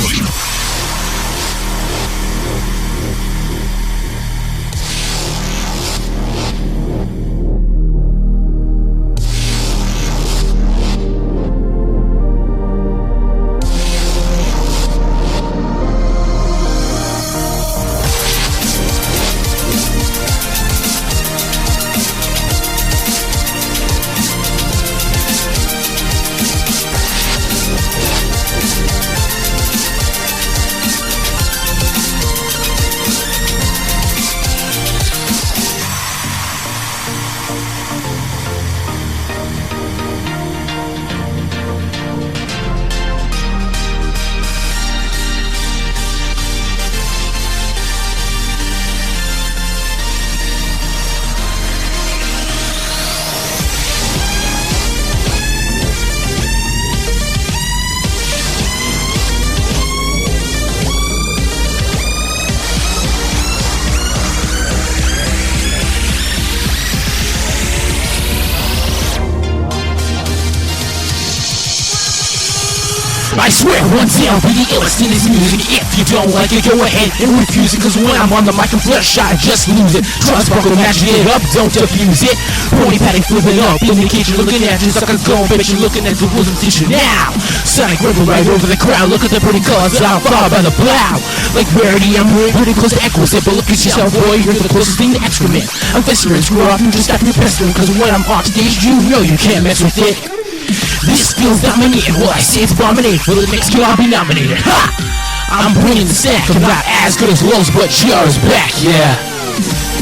I swear, one day I'll be the illest in this music. If you don't like it, go ahead and refuse it. Cause when I'm on the mic, I'm bloodshot, I just lose it. Trust sparkle, magic it up, don't abuse it. Pony padding, flipping up in the kitchen, looking at you, suck a go, bitch, you're looking at the rules of teacher now. Sonic ripple right over the crowd, look at the pretty colors, I'm followed by the plow. Like Rarity, I'm pretty close to Exquisite, but look at yourself, boy, you're the closest thing to excrement. I'm festering, screw off, you just stop your pestering, cause when I'm on stage, you know you can't mess with it. This feels dominating, well I say it's abominating. For the next kill I'll be nominated. Ha! I'm bringing the stack. I'm not as good as Lowe's, but JR's back, yeah.